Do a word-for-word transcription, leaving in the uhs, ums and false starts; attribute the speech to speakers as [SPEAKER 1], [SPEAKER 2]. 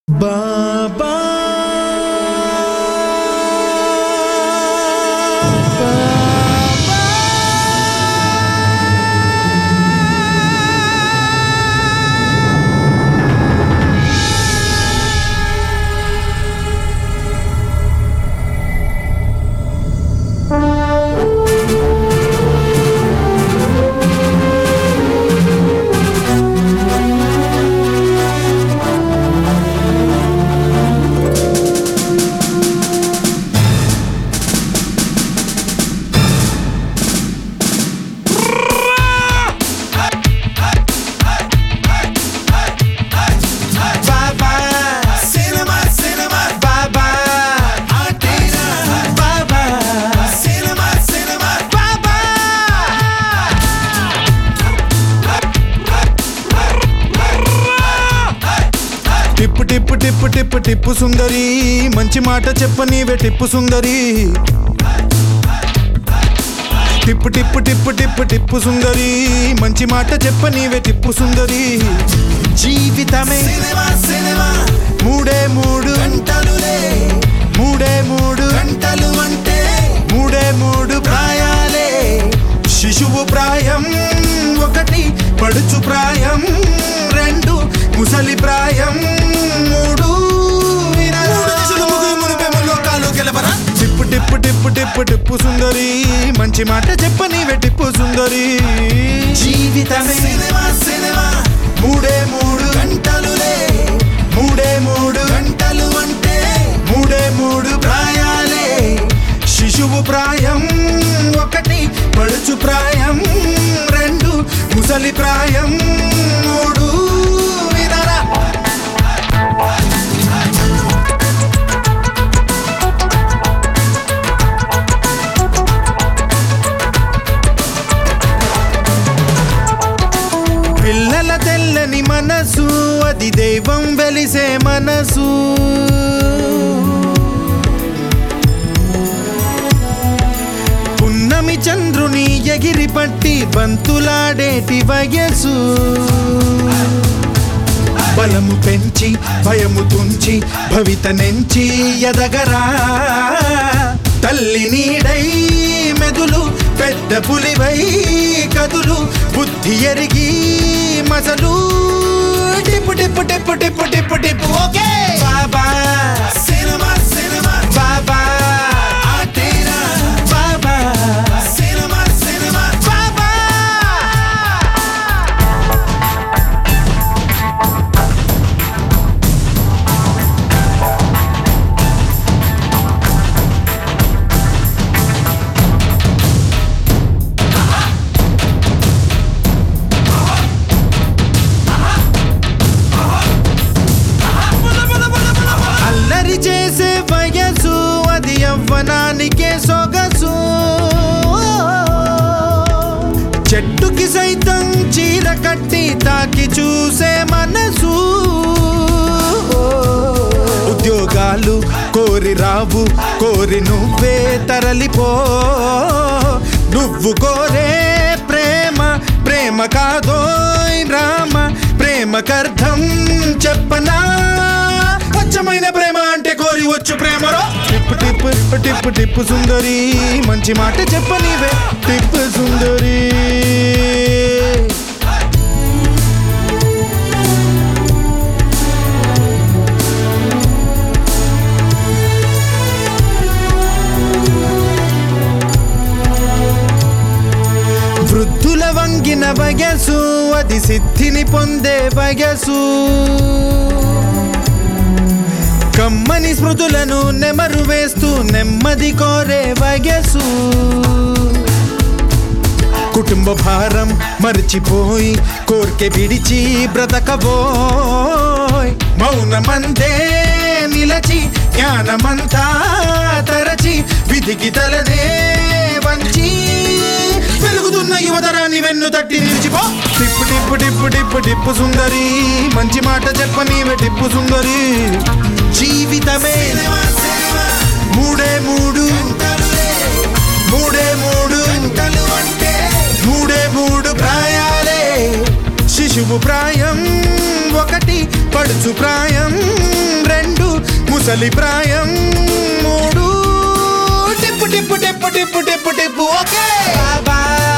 [SPEAKER 1] బాబా టిప్పు టిప్పు టిప్పు టిప్పు టిప్పు సుందరి మంచి మాట చెప్పనీవే టిప్పు సుందరి టిప్పు టిప్పు టిప్పు టిప్పు టిప్పు సుందరి మంచి మాట చెప్పనీవే టిప్పు సుందరి జీవితమే మూడే మూడు గంటలులే మూడే మూడు గంటలు అంటే మూడే మూడు ప్రాయాలే శిశువు ప్రాయం ఒకటి పడుచు ప్రాయం రెండు ముసలి ప్రాయం మూడు టిప్పు టిప్పు టిప్పు టిప్పు టిప్పు సుందరి మంచి మాట చెప్పనీవే టిప్పు సుందరి జీవితమే మూడే మూడు గంటలులే మూడే మూడు గంటలు అంటే మూడే మూడు ప్రాయాలే శిశువు ప్రాయం ఒకటి పడుచు ప్రాయం రెండు ముసలి ప్రాయం మూడు పిల్లల తెల్లని మనసు అది దైవం వెలిసే మనసు పున్నమి చంద్రుని ఎగిరి పట్టి బంతులాడేటి వయసు బలము పెంచి భయము తుంచి భవిత నెంచి ఎదగరా తల్లి నీడై మెదులు పెద్ద పులివై కదులు బుద్ధి ఎరిగి మసలు టిప్పు టిప్పు టిప్పు టిప్పు టిప్పు టిప్పు ఓకే బాబా సినిమా సినిమా బాబా ఆటేరా బాబా సినిమా సినిమా బాబా అల్లరి చేసే వయసు అది యవ్వనానికే సొగసు చెట్టుకి సైతం చీర కట్టి తాకి చూసే మనసు ఉద్యోగాలు కోరి రావు కోరి నువ్వే తరలిపో నువ్వు కోరే ప్రేమ ప్రేమ కాదోయ్ రామ ప్రేమకర్థం చెప్పనా స్వచ్ఛమైన ప్రేమ అంటే కోరి వచ్చు ప్రేమలో టిప్పు టిప్పు టిప్పు టిప్పు సుందరి మంచి మాట చెప్పనీవే టిప్పు సుందరి వృద్ధుల వంగిన వయసు అది సిద్ధిని పొందే వయసు కమ్మని స్మృతులను నెమరు వేస్తూ నెమ్మది కోరే వయసు కుటుంబ భారం మర్చిపోయి కోర్కె విడిచి బ్రతకబోయ్ మౌనమందే నిలచి జ్ఞానమంతా తరచి విధికి తలనే వంచి వెలుగుతున్న యువతరాన్ని వెన్ను తట్టి నిలిచిపో టిప్పు టిప్పు టిప్పు టిప్పు టిప్పు సుందరి మంచి మాట చెప్పనీవే టిప్పు సుందరి జీవితమే మూడే మూడు మూడే మూడు మూడే మూడు ప్రాయాలే శిశువు ప్రాయం ఒకటి పడుచు ప్రాయం ముసలి ప్రాయం మూడు టిప్పు టిప్పు టిప్పు టిప్పు టిప్పు టిప్పు ఓకే
[SPEAKER 2] బాబాయ్